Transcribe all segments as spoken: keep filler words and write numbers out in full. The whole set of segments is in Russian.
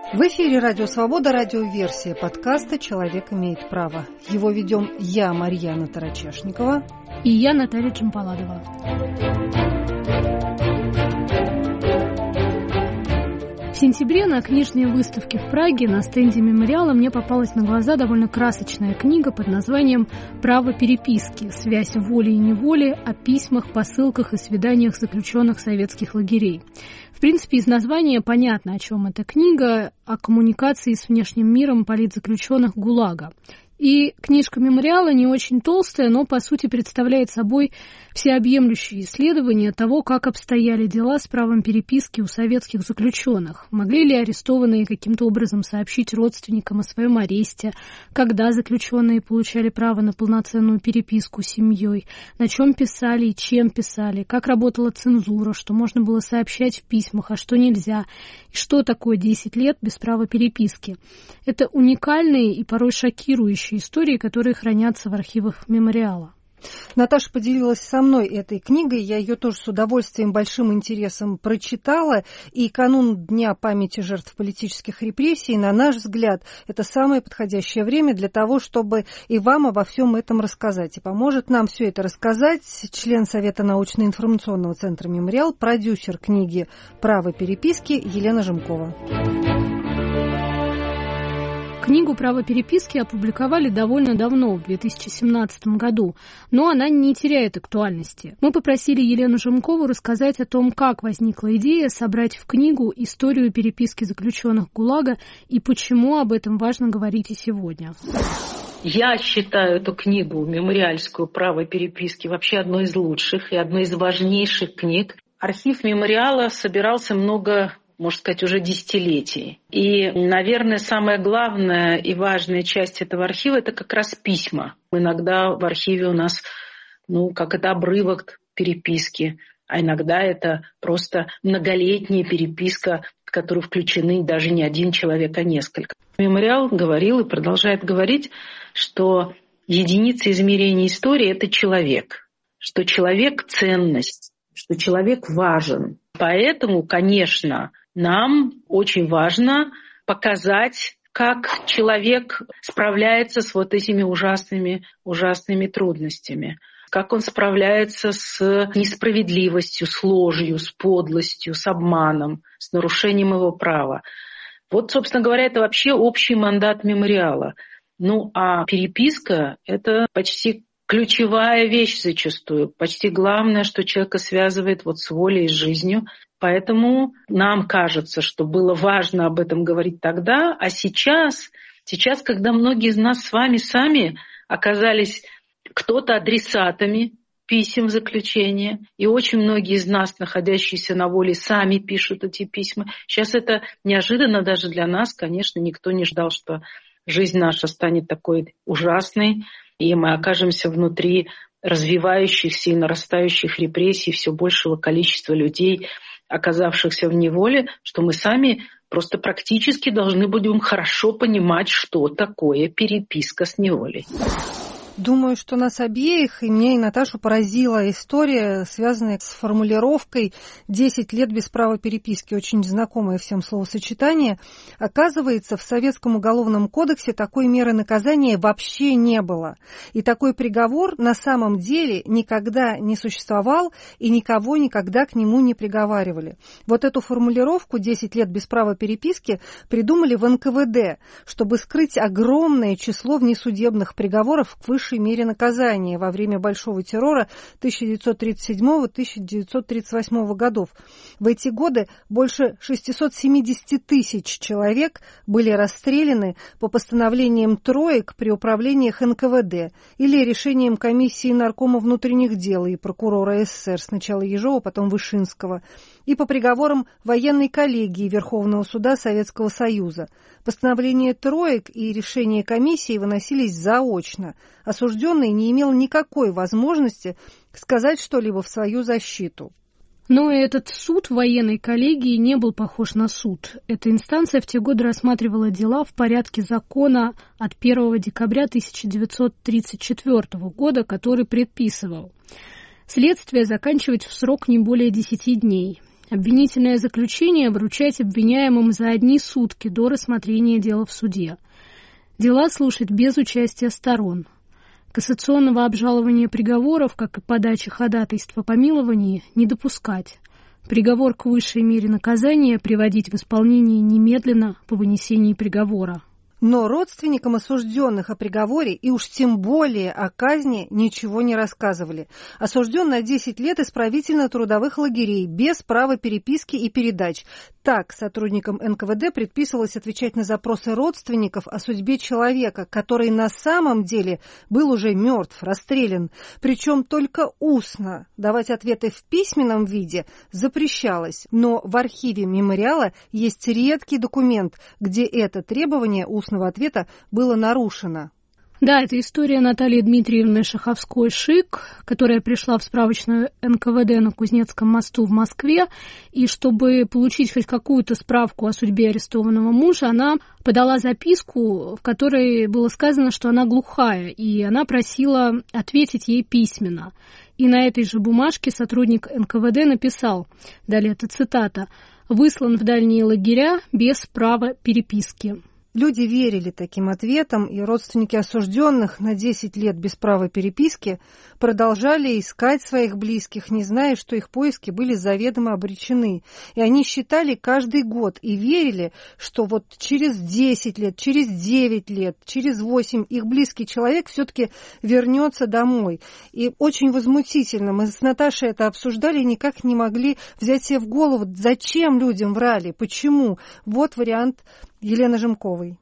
В эфире «Радио Свобода», радиоверсия подкаста «Человек имеет право». Его ведем я, Марьяна Тарачешникова. И я, Наталья Джампаладова. В сентябре на книжной выставке в Праге на стенде мемориала мне попалась на глаза довольно красочная книга под названием «Право переписки. Связь воли и неволи о письмах, посылках и свиданиях заключенных советских лагерей». В принципе, из названия понятно, о чем эта книга, о коммуникации с внешним миром политзаключенных ГУЛАГа. И книжка мемориала не очень толстая, но, по сути, представляет собой всеобъемлющее исследование того, как обстояли дела с правом переписки у советских заключенных. Могли ли арестованные каким-то образом сообщить родственникам о своем аресте, когда заключенные получали право на полноценную переписку с семьей, на чем писали и чем писали, как работала цензура, что можно было сообщать в письмах, а что нельзя, и что такое десять лет без права переписки. Это уникальные и порой шокирующие истории, которые хранятся в архивах мемориала. Наташа поделилась со мной этой книгой, я ее тоже с удовольствием, большим интересом прочитала, и канун Дня памяти жертв политических репрессий, на наш взгляд, это самое подходящее время для того, чтобы и вам обо всем этом рассказать. И поможет нам все это рассказать член Совета научно-информационного центра «Мемориал», продюсер книги «Право переписки» Елена Жемкова. Книгу «Право переписки» опубликовали довольно давно, в две тысячи семнадцатом году, но она не теряет актуальности. Мы попросили Елену Жемкову рассказать о том, как возникла идея собрать в книгу историю переписки заключенных ГУЛАГа и почему об этом важно говорить и сегодня. Я считаю эту книгу мемориальскую «Право переписки» вообще одной из лучших и одной из важнейших книг. Архив мемориала собирался много, можно сказать, уже десятилетий. И, наверное, самая главная и важная часть этого архива — это как раз письма. Иногда в архиве у нас, ну, как это обрывок переписки, а иногда это просто многолетняя переписка, в которую включены даже не один человек, а несколько. Мемориал говорил и продолжает говорить, что единица измерения истории — это человек, что человек — ценность, что человек важен. Поэтому, конечно, нам очень важно показать, как человек справляется с вот этими ужасными, ужасными трудностями, как он справляется с несправедливостью, с ложью, с подлостью, с обманом, с нарушением его права. Вот, собственно говоря, это вообще общий мандат мемориала. Ну, а переписка — это почти ключевая вещь зачастую, почти главное, что человека связывает вот с волей и с жизнью. Поэтому нам кажется, что было важно об этом говорить тогда, а сейчас, сейчас, когда многие из нас с вами сами оказались кто-то адресатами писем в заключение, и очень многие из нас, находящиеся на воле, сами пишут эти письма. Сейчас это неожиданно даже для нас, конечно, никто не ждал, что жизнь наша станет такой ужасной, и мы окажемся внутри развивающихся и нарастающих репрессий все большего количества людей, оказавшихся в неволе, что мы сами просто практически должны будем хорошо понимать, что такое переписка с неволей. Думаю, что нас обеих, и меня, и Наташу, поразила история, связанная с формулировкой «десять лет без права переписки», очень знакомое всем словосочетание. Оказывается, в Советском уголовном кодексе такой меры наказания вообще не было. И такой приговор на самом деле никогда не существовал, и никого никогда к нему не приговаривали. Вот эту формулировку «десять лет без права переписки» придумали в эн ка вэ дэ, чтобы скрыть огромное число внесудебных приговоров к высшей мере наказания во время Большого террора тысяча девятьсот тридцать седьмого — тысяча девятьсот тридцать восьмого годов. В эти годы больше шестьсот семьдесят тысяч человек были расстреляны по постановлениям троек при управлениях эн ка вэ дэ или решением комиссии Наркома внутренних дел и прокурора эс эс эс эр, сначала Ежова, потом Вышинского, и по приговорам военной коллегии Верховного суда Советского Союза. Постановления троек и решения комиссии выносились заочно. Осужденный не имел никакой возможности сказать что-либо в свою защиту. Но этот суд военной коллегии не был похож на суд. Эта инстанция в те годы рассматривала дела в порядке закона от первого декабря тысяча девятьсот тридцать четвёртого года, который предписывал следствие заканчивать в срок не более десяти дней. Обвинительное заключение вручать обвиняемым за одни сутки до рассмотрения дела в суде. Дела слушать без участия сторон. Кассационного обжалования приговоров, как и подачи ходатайств о помиловании, не допускать. Приговор к высшей мере наказания приводить в исполнение немедленно по вынесении приговора. Но родственникам осужденных о приговоре и уж тем более о казни ничего не рассказывали. Осужден на десять лет исправительно-трудовых лагерей без права переписки и передач. Так сотрудникам эн ка вэ дэ предписывалось отвечать на запросы родственников о судьбе человека, который на самом деле был уже мертв, расстрелян. Причем только устно. Давать ответы в письменном виде запрещалось. Но в архиве мемориала есть редкий документ, где это требование устного ответа было нарушено. Да, это история Натальи Дмитриевны Шаховской-Шик, которая пришла в справочную эн ка вэ дэ на Кузнецком мосту в Москве, и чтобы получить хоть какую-то справку о судьбе арестованного мужа, она подала записку, в которой было сказано, что она глухая, и она просила ответить ей письменно. И на этой же бумажке сотрудник эн ка вэ дэ написал, далее это цитата, «выслан в дальние лагеря без права переписки». Люди верили таким ответам, и родственники осужденных на десять лет без права переписки продолжали искать своих близких, не зная, что их поиски были заведомо обречены. И они считали каждый год и верили, что вот через десять лет, через девять лет, через восемь их близкий человек все-таки вернется домой. И очень возмутительно. Мы с Наташей это обсуждали и никак не могли взять себе в голову, зачем людям врали, почему. Вот вариант Елены Жемковой.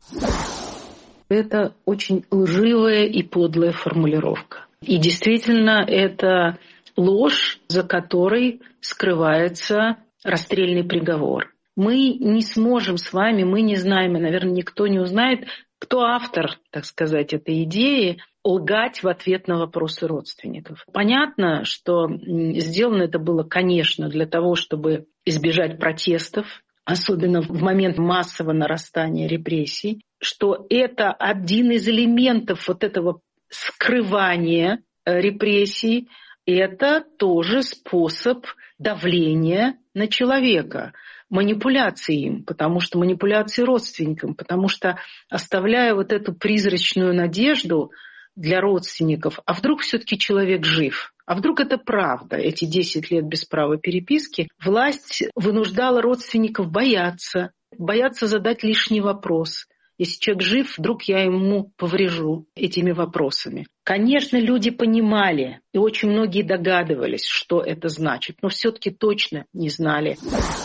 Это очень лживая и подлая формулировка. И действительно, это ложь, за которой скрывается расстрельный приговор. Мы не сможем с вами, мы не знаем, и, наверное, никто не узнает, кто автор, так сказать, этой идеи, лгать в ответ на вопросы родственников. Понятно, что сделано это было, конечно, для того, чтобы избежать протестов, особенно в момент массового нарастания репрессий, что это один из элементов вот этого скрывания репрессий, это тоже способ давления на человека, манипуляции им, потому что манипуляции родственникам, потому что оставляя вот эту призрачную надежду для родственников, а вдруг все-таки человек жив, а вдруг это правда, эти десять лет без права переписки, власть вынуждала родственников бояться, бояться задать лишний вопрос. Если человек жив, вдруг я ему поврежу этими вопросами. Конечно, люди понимали, и очень многие догадывались, что это значит, но все-таки точно не знали.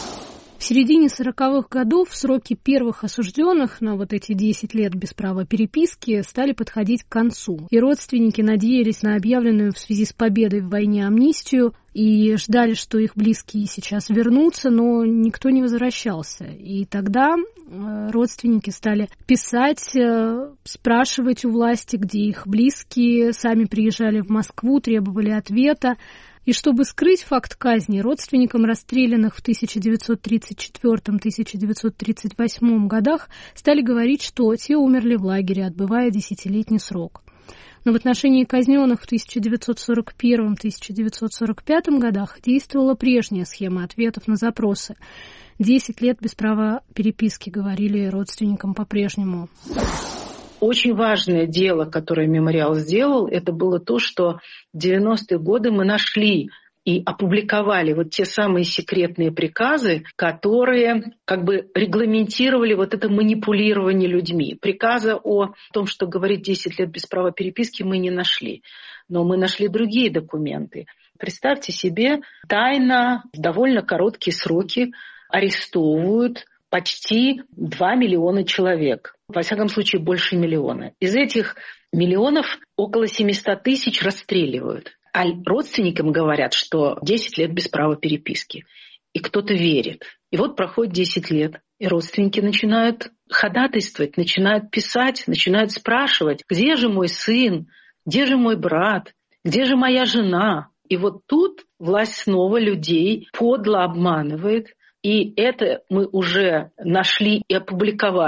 В середине сороковых годов сроки первых осужденных на вот эти десять лет без права переписки стали подходить к концу. И родственники надеялись на объявленную в связи с победой в войне амнистию и ждали, что их близкие сейчас вернутся, но никто не возвращался. И тогда родственники стали писать, спрашивать у власти, где их близкие, сами приезжали в Москву, требовали ответа. И чтобы скрыть факт казни, родственникам расстрелянных в тысяча девятьсот тридцать четвёртом — тысяча девятьсот тридцать восьмом годах стали говорить, что те умерли в лагере, отбывая десятилетний срок. Но в отношении казненных в тысяча девятьсот сорок первом — тысяча девятьсот сорок пятом годах действовала прежняя схема ответов на запросы. Десять лет без права переписки, говорили родственникам по-прежнему. Очень важное дело, которое мемориал сделал, это было то, что в девяностые годы мы нашли и опубликовали вот те самые секретные приказы, которые как бы регламентировали вот это манипулирование людьми. Приказа о том, что говорит десять лет без права переписки, мы не нашли. Но мы нашли другие документы. Представьте себе, тайно в довольно короткие сроки арестовывают почти два миллиона человек. Во всяком случае, больше миллиона. Из этих миллионов около семьсот тысяч расстреливают. А родственникам говорят, что десять лет без права переписки. И кто-то верит. И вот проходит десять лет, и родственники начинают ходатайствовать, начинают писать, начинают спрашивать, где же мой сын, где же мой брат, где же моя жена. И вот тут власть снова людей подло обманывает. И это мы уже нашли и опубликовали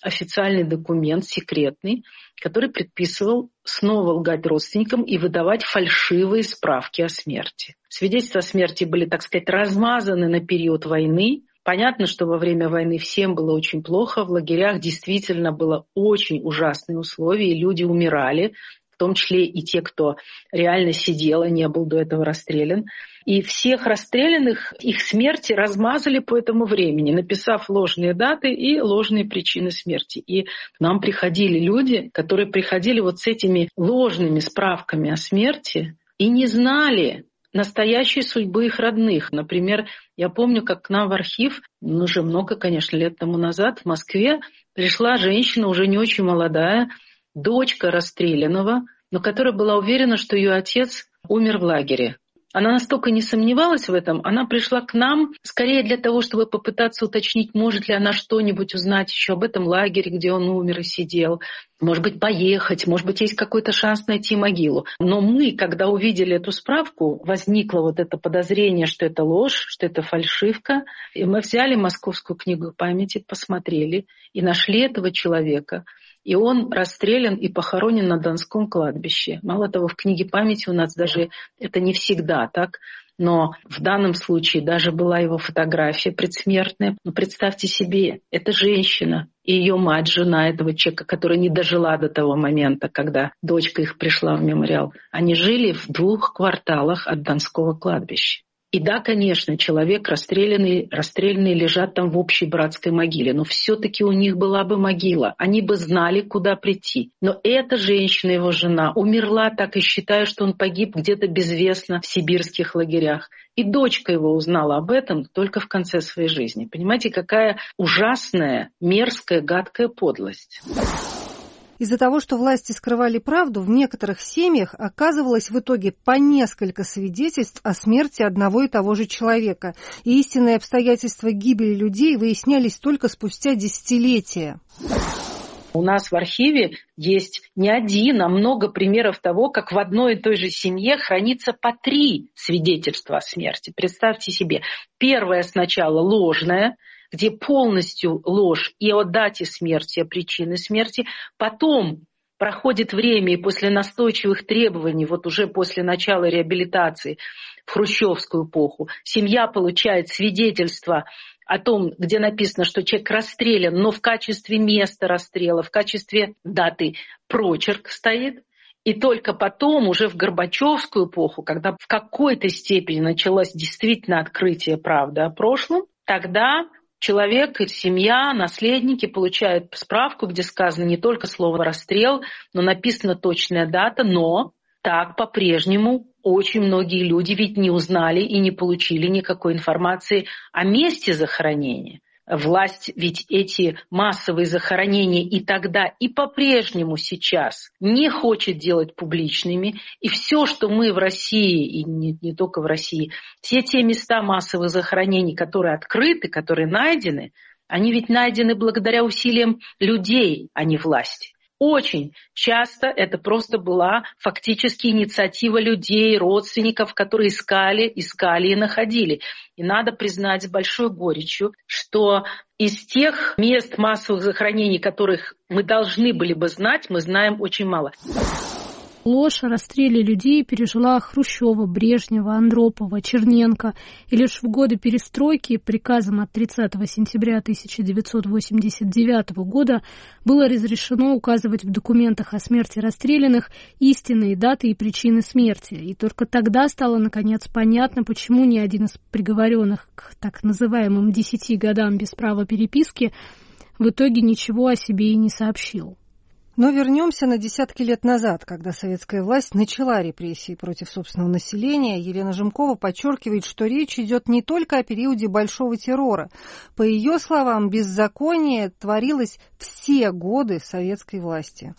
официальный документ, секретный, который предписывал снова лгать родственникам и выдавать фальшивые справки о смерти. Свидетельства о смерти были, так сказать, размазаны на период войны. Понятно, что во время войны всем было очень плохо. В лагерях действительно было очень ужасные условия, и люди умирали, в том числе и те, кто реально сидел, и не был до этого расстрелян. И всех расстрелянных, их смерти размазали по этому времени, написав ложные даты и ложные причины смерти. И к нам приходили люди, которые приходили вот с этими ложными справками о смерти и не знали настоящей судьбы их родных. Например, я помню, как к нам в архив, ну, уже много, конечно, лет тому назад, в Москве пришла женщина, уже не очень молодая, дочка расстрелянного, но которая была уверена, что ее отец умер в лагере. Она настолько не сомневалась в этом, она пришла к нам скорее для того, чтобы попытаться уточнить, может ли она что-нибудь узнать еще об этом лагере, где он умер и сидел. Может быть, поехать, может быть, есть какой-то шанс найти могилу. Но мы, когда увидели эту справку, возникло вот это подозрение, что это ложь, что это фальшивка. И мы взяли Московскую книгу памяти, посмотрели и нашли этого человека. И он расстрелян и похоронен на Донском кладбище. Мало того, в книге памяти у нас даже это не всегда так, но в данном случае даже была его фотография предсмертная. Но представьте себе, это женщина и ее мать, жена этого человека, которая не дожила до того момента, когда дочка их пришла в мемориал. Они жили в двух кварталах от Донского кладбища. И да, конечно, человек расстрелянный, расстрелянные лежат там в общей братской могиле, но все-таки у них была бы могила, они бы знали, куда прийти. Но эта женщина, его жена, умерла так и считая, что он погиб где-то безвестно в сибирских лагерях. И дочка его узнала об этом только в конце своей жизни. Понимаете, какая ужасная, мерзкая, гадкая подлость. Из-за того, что власти скрывали правду, в некоторых семьях оказывалось в итоге по несколько свидетельств о смерти одного и того же человека. И истинные обстоятельства гибели людей выяснялись только спустя десятилетия. У нас в архиве есть не один, а много примеров того, как в одной и той же семье хранится по три свидетельства о смерти. Представьте себе, первое сначала ложное, где полностью ложь и о дате смерти, и о причине смерти. Потом проходит время, и после настойчивых требований, вот уже после начала реабилитации в хрущевскую эпоху, семья получает свидетельство о том, где написано, что человек расстрелян, но в качестве места расстрела, в качестве даты прочерк стоит. И только потом, уже в Горбачевскую эпоху, когда в какой-то степени началось действительно открытие правды о прошлом, тогда человек, семья, наследники получают справку, где сказано не только слово «расстрел», но написана точная дата, но так по-прежнему очень многие люди ведь не узнали и не получили никакой информации о месте захоронения. Власть ведь эти массовые захоронения и тогда, и по-прежнему сейчас не хочет делать публичными. И все, что мы в России, и не, не только в России, все те места массовых захоронений, которые открыты, которые найдены, они ведь найдены благодаря усилиям людей, а не власти. Очень часто это просто была фактически инициатива людей, родственников, которые искали, искали и находили. И надо признать с большой горечью, что из тех мест массовых захоронений, которых мы должны были бы знать, мы знаем очень мало. Ложь о расстреле людей пережила Хрущева, Брежнева, Андропова, Черненко. И лишь в годы перестройки приказом от тридцатого сентября тысяча девятьсот восемьдесят девятого года было разрешено указывать в документах о смерти расстрелянных истинные даты и причины смерти. И только тогда стало, наконец, понятно, почему ни один из приговоренных к так называемым десяти годам без права переписки в итоге ничего о себе и не сообщил. Но вернемся на десятки лет назад, когда советская власть начала репрессии против собственного населения. Елена Жемкова подчеркивает, что речь идет не только о периоде большого террора. По ее словам, беззаконие творилось все годы советской власти.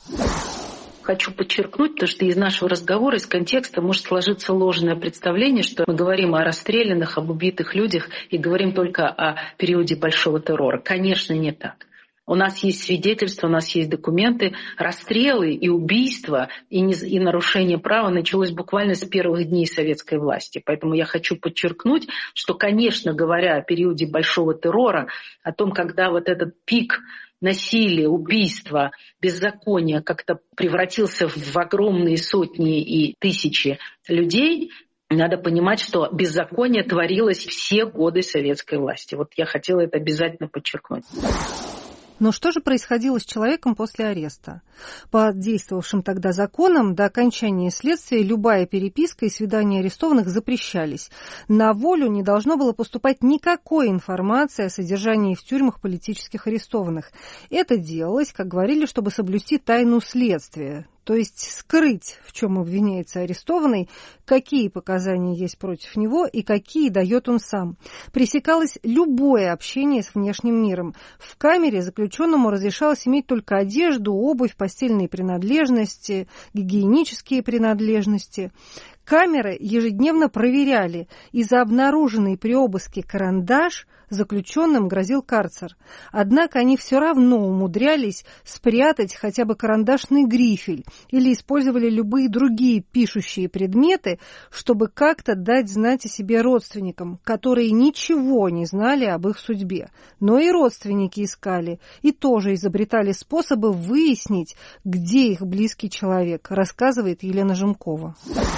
Хочу подчеркнуть, потому что из нашего разговора, из контекста может сложиться ложное представление, что мы говорим о расстрелянных, об убитых людях и говорим только о периоде большого террора. Конечно, не так. У нас есть свидетельства, у нас есть документы. Расстрелы и убийства, и, не, и нарушение права началось буквально с первых дней советской власти. Поэтому я хочу подчеркнуть, что, конечно, говоря о периоде большого террора, о том, когда вот этот пик насилия, убийства, беззакония как-то превратился в огромные сотни и тысячи людей, надо понимать, что беззаконие творилось все годы советской власти. Вот я хотела это обязательно подчеркнуть. Но что же происходило с человеком после ареста? По действовавшим тогда законам до окончания следствия любая переписка и свидания арестованных запрещались. На волю не должно было поступать никакой информации о содержании в тюрьмах политических арестованных. Это делалось, как говорили, чтобы соблюсти тайну следствия. То есть скрыть, в чем обвиняется арестованный, какие показания есть против него и какие дает он сам. Пресекалось любое общение с внешним миром. В камере заключенному разрешалось иметь только одежду, обувь, постельные принадлежности, гигиенические принадлежности. Камеры ежедневно проверяли, и за обнаруженный при обыске карандаш заключенным грозил карцер. Однако они все равно умудрялись спрятать хотя бы карандашный грифель или использовали любые другие пишущие предметы, чтобы как-то дать знать о себе родственникам, которые ничего не знали об их судьбе. Но и родственники искали, и тоже изобретали способы выяснить, где их близкий человек, рассказывает Елена Жемкова.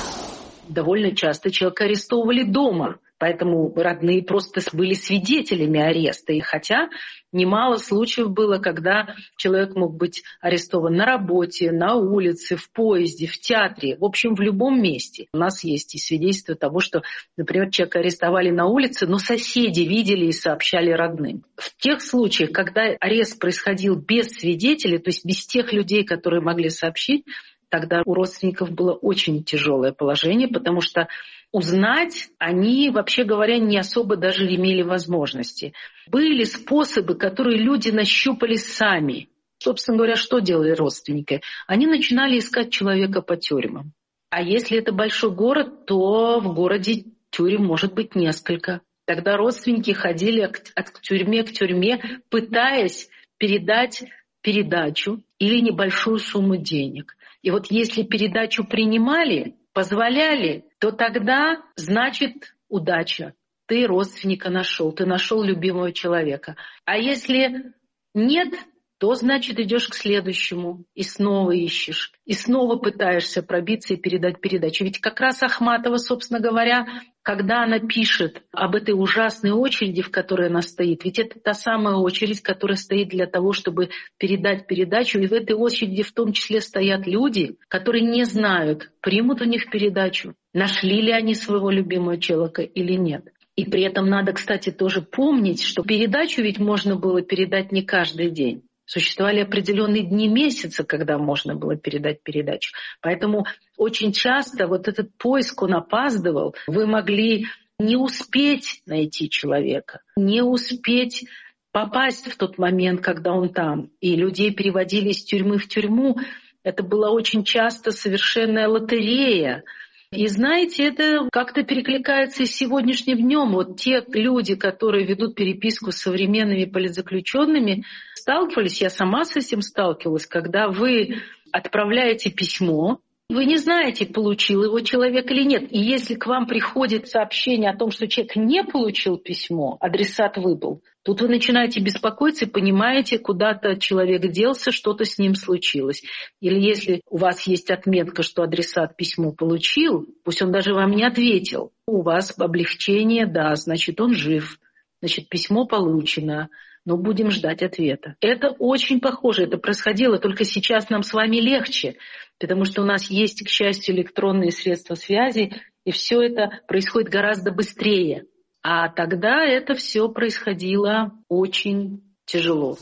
Довольно часто человека арестовывали дома, поэтому родные просто были свидетелями ареста. И хотя немало случаев было, когда человек мог быть арестован на работе, на улице, в поезде, в театре, в общем, в любом месте. У нас есть и свидетельства того, что, например, человека арестовали на улице, но соседи видели и сообщали родным. В тех случаях, когда арест происходил без свидетелей, то есть без тех людей, которые могли сообщить, тогда у родственников было очень тяжелое положение, потому что узнать они, вообще говоря, не особо даже имели возможности. Были способы, которые люди нащупали сами. Собственно говоря, что делали родственники? Они начинали искать человека по тюрьмам. А если это большой город, то в городе тюрем может быть несколько. Тогда родственники ходили от тюрьмы к тюрьме, пытаясь передать передачу или небольшую сумму денег. И вот если передачу принимали, позволяли, то тогда, значит, удача. Ты родственника нашел, ты нашел любимого человека. А если нет, то, значит, идешь к следующему и снова ищешь, и снова пытаешься пробиться и передать передачу. Ведь как раз Ахматова, собственно говоря, когда она пишет об этой ужасной очереди, в которой она стоит, ведь это та самая очередь, которая стоит для того, чтобы передать передачу, и в этой очереди в том числе стоят люди, которые не знают, примут у них передачу, нашли ли они своего любимого человека или нет. И при этом надо, кстати, тоже помнить, что передачу ведь можно было передать не каждый день. Существовали определенные дни месяца, когда можно было передать передачу. Поэтому очень часто вот этот поиск, он опаздывал. Вы могли не успеть найти человека, не успеть попасть в тот момент, когда он там. И людей переводили из тюрьмы в тюрьму. Это была очень часто совершенная лотерея. И знаете, это как-то перекликается и с сегодняшним днем. Вот те люди, которые ведут переписку с современными политзаключенными, сталкивались, я сама с этим сталкивалась, когда вы отправляете письмо, вы не знаете, получил его человек или нет. И если к вам приходит сообщение о том, что человек не получил письмо, адресат выбыл, тут вы начинаете беспокоиться и понимаете, куда-то человек делся, что-то с ним случилось. Или если у вас есть отметка, что адресат письмо получил, пусть он даже вам не ответил, у вас облегчение, да, значит, он жив, значит, письмо получено, но будем ждать ответа. Это очень похоже, это происходило, только сейчас нам с вами легче, потому что у нас есть, к счастью, электронные средства связи, и все это происходит гораздо быстрее. А тогда это все происходило очень тяжело.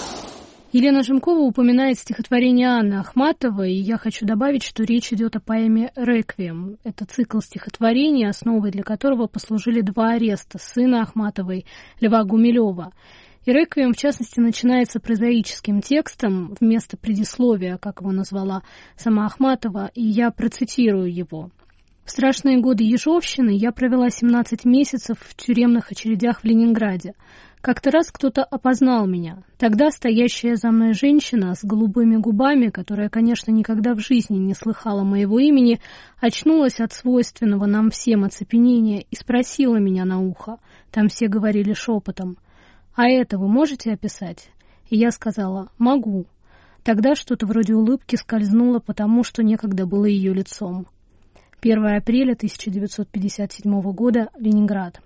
Елена Жемкова упоминает стихотворение Анны Ахматовой, и я хочу добавить, что речь идет о поэме «Реквием». Это цикл стихотворений, основой для которого послужили два ареста сына Ахматовой, Льва Гумилева. И «Реквием», в частности, начинается прозаическим текстом вместо предисловия, как его назвала сама Ахматова, и я процитирую его. В страшные годы ежовщины я провела семнадцать месяцев в тюремных очередях в Ленинграде. Как-то раз кто-то опознал меня. Тогда стоящая за мной женщина с голубыми губами, которая, конечно, никогда в жизни не слыхала моего имени, очнулась от свойственного нам всем оцепенения и спросила меня на ухо. Там все говорили шепотом: «А это вы можете описать?» И я сказала: «Могу». Тогда что-то вроде улыбки скользнуло, потому что некогда было ее лицом. первое апреля тысяча девятьсот пятьдесят седьмого года, Ленинград.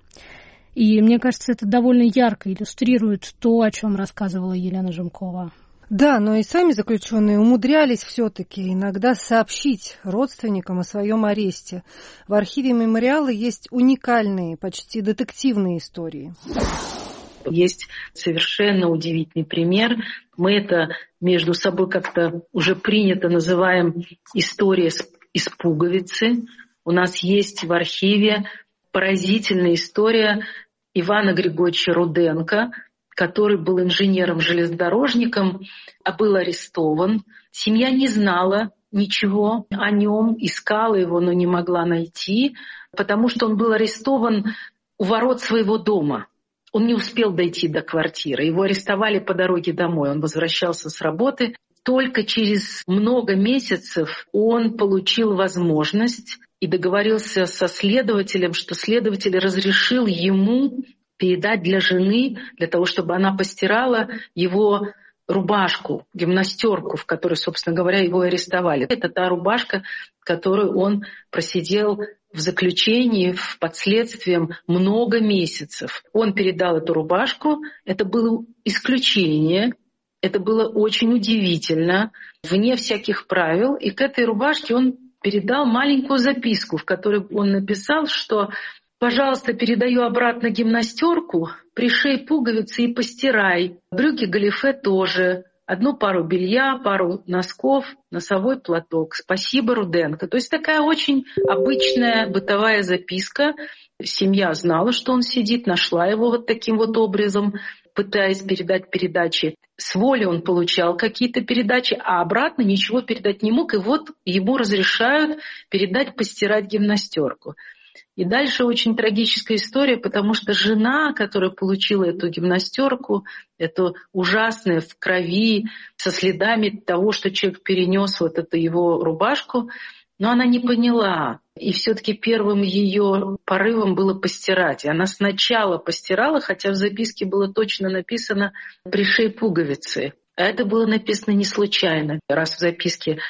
И мне кажется, это довольно ярко иллюстрирует то, о чем рассказывала Елена Жемкова. Да, но и сами заключенные умудрялись все-таки иногда сообщить родственникам о своем аресте. В архиве мемориала есть уникальные, почти детективные истории. Есть совершенно удивительный пример. Мы это между собой как-то уже принято называем история из пуговицы. У нас есть в архиве поразительная история Ивана Григорьевича Руденко, который был инженером-железнодорожником, а был арестован. Семья не знала ничего о нем, искала его, но не могла найти, потому что он был арестован у ворот своего дома. Он не успел дойти до квартиры. Его арестовали по дороге домой. Он возвращался с работы. Только через много месяцев он получил возможность и договорился со следователем, что следователь разрешил ему передать для жены, для того, чтобы она постирала его рубашку, гимнастерку, в которой, собственно говоря, его арестовали. Это та рубашка, которую он просидел в заключении, в подследствием много месяцев. Он передал эту рубашку. Это было исключение. Это было очень удивительно, вне всяких правил. И к этой рубашке он передал маленькую записку, в которой он написал, что «пожалуйста, передаю обратно гимнастерку, пришей пуговицы и постирай. Брюки галифе тоже. Одну пару белья, пару носков, носовой платок. Спасибо, Руденко». То есть такая очень обычная бытовая записка. Семья знала, что он сидит, нашла его вот таким вот образом, пытаясь передать передачи. С воли он получал какие-то передачи, а обратно ничего передать не мог. И вот ему разрешают передать, постирать гимнастерку. И дальше очень трагическая история, потому что жена, которая получила эту гимнастерку, эту ужасную в крови, со следами того, что человек перенес вот эту его рубашку, но она не поняла. И все-таки первым ее порывом было постирать. И она сначала постирала, хотя в записке было точно написано «пришей пуговицы». А это было написано не случайно. Раз в записке,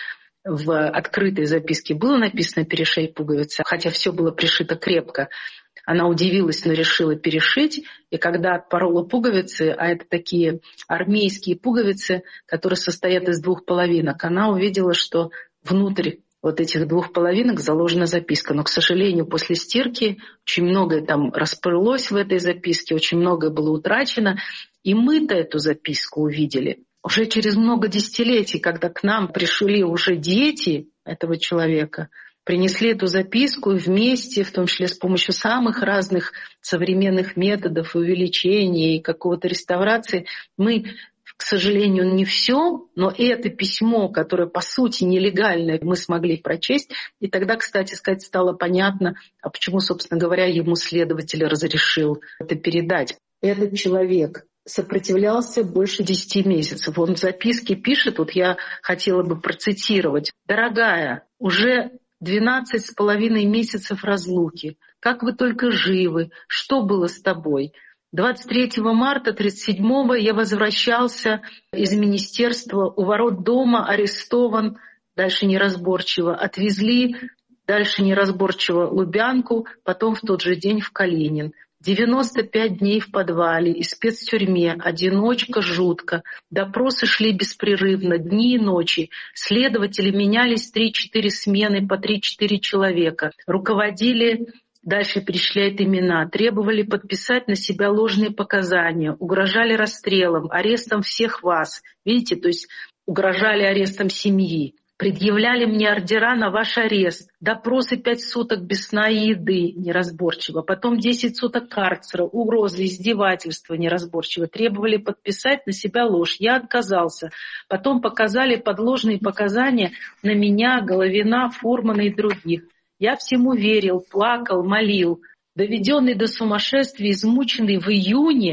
в открытой записке было написано «перешей пуговицы», хотя все было пришито крепко, она удивилась, но решила перешить. И когда отпорола пуговицы, а это такие армейские пуговицы, которые состоят из двух половинок, она увидела, что внутрь вот этих двух половинок заложена записка. Но, к сожалению, после стирки очень многое там расплылось в этой записке, очень многое было утрачено. И мы-то эту записку увидели уже через много десятилетий, когда к нам пришли уже дети этого человека, принесли эту записку и вместе, в том числе с помощью самых разных современных методов и увеличения, и какого-то реставрации, мы, к сожалению, не все, но это письмо, которое по сути нелегальное, мы смогли прочесть. И тогда, кстати сказать, стало понятно, а почему, собственно говоря, ему следователь разрешил это передать. Этот человек сопротивлялся больше десяти месяцев. Он в записке пишет, вот я хотела бы процитировать: «Дорогая, уже двенадцать с половиной месяцев разлуки. Как вы только живы? Что было с тобой? двадцать третьего марта тридцать седьмого я возвращался из министерства, у ворот дома арестован, дальше неразборчиво, отвезли, дальше неразборчиво Лубянку, потом в тот же день в Калинин. девяносто пять дней в подвале и спецтюрьме, одиночка жутко. Допросы шли беспрерывно, дни и ночи. Следователи менялись три-четыре смены по три-четыре человека. Руководили, дальше перечисляет имена, требовали подписать на себя ложные показания, угрожали расстрелом, арестом всех вас. Видите, то есть угрожали арестом семьи. Предъявляли мне ордера на ваш арест, допросы пять суток без сна и еды, неразборчиво, потом десять суток карцера, угрозы, издевательства, неразборчиво, требовали подписать на себя ложь. Я отказался. Потом показали подложные показания на меня, Головина, Фурмана и других. Я всему верил, плакал, молил. Доведенный до сумасшествия, измученный в июне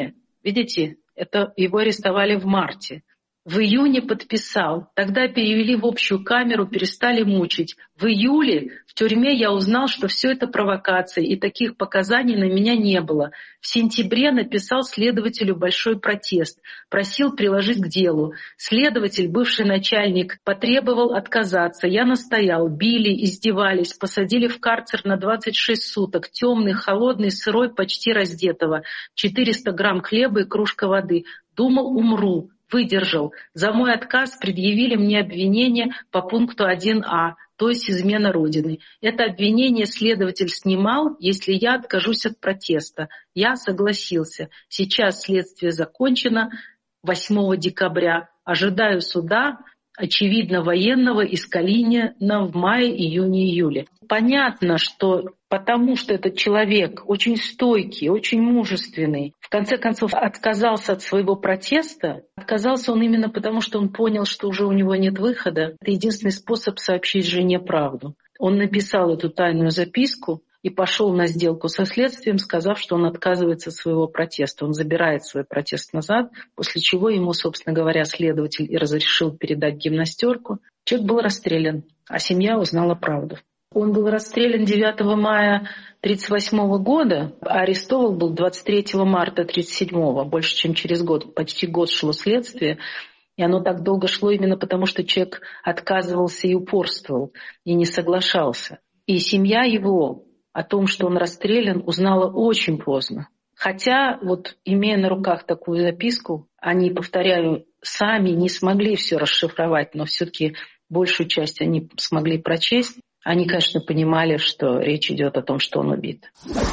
Видите, это его арестовали в марте. В июне подписал. Тогда перевели в общую камеру, перестали мучить. В июле в тюрьме я узнал, что все это провокация, и таких показаний на меня не было. В сентябре написал следователю большой протест, просил приложить к делу. Следователь, бывший начальник, потребовал отказаться. Я настоял. Били, издевались, посадили в карцер на двадцать шесть суток. Темный, холодный, сырой, почти раздетого. четыреста грамм хлеба и кружка воды. Думал, умру. Выдержал. За мой отказ предъявили мне обвинение по пункту один а, то есть измена Родины. Это обвинение следователь снимал, если я откажусь от протеста. Я согласился. Сейчас следствие закончено восьмого декабря. Ожидаю суда, очевидно, военного из Калинина в мае, июне, июле. Понятно, что потому что этот человек очень стойкий, очень мужественный, в конце концов отказался от своего протеста. Отказался он именно потому, что он понял, что уже у него нет выхода. Это единственный способ сообщить жене правду. Он написал эту тайную записку и пошел на сделку со следствием, сказав, что он отказывается от своего протеста. Он забирает свой протест назад, после чего ему, собственно говоря, следователь и разрешил передать гимнастерку. Человек был расстрелян, а семья узнала правду. Он был расстрелян девятого мая тысяча девятьсот тридцать восьмого года, а арестован был двадцать третьего марта тысяча девятьсот тридцать седьмого. Больше, чем через год. Почти год шло следствие. И оно так долго шло именно потому, что человек отказывался и упорствовал, и не соглашался. И семья его о том, что он расстрелян, узнала очень поздно. Хотя, вот имея на руках такую записку, они, повторяю, сами не смогли все расшифровать, но все-таки большую часть они смогли прочесть. Они, конечно, понимали, что речь идет о том, что он убит.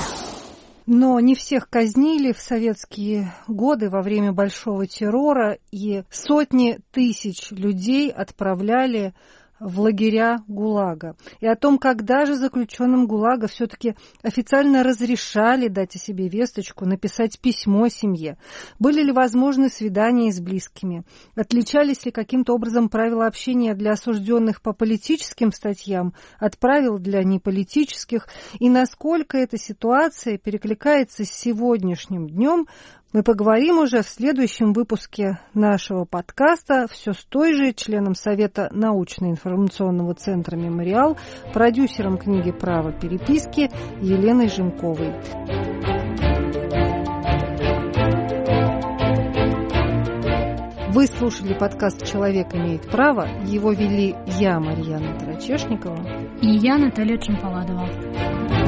Но не всех казнили в советские годы во время большого террора, и сотни тысяч людей отправляли в лагеря ГУЛАГа. И о том, когда же заключенным ГУЛАГа все-таки официально разрешали дать о себе весточку, написать письмо семье. Были ли возможны свидания с близкими? Отличались ли каким-то образом правила общения для осужденных по политическим статьям от правил для неполитических? И насколько эта ситуация перекликается с сегодняшним днем, мы поговорим уже в следующем выпуске нашего подкаста все с той же членом Совета научно-информационного центра «Мемориал», продюсером книги «Право переписки» Еленой Жемковой. Вы слушали подкаст «Человек имеет право». Его вели я, Марьяна Тарачешникова. И я, Наталья Чемпаладова.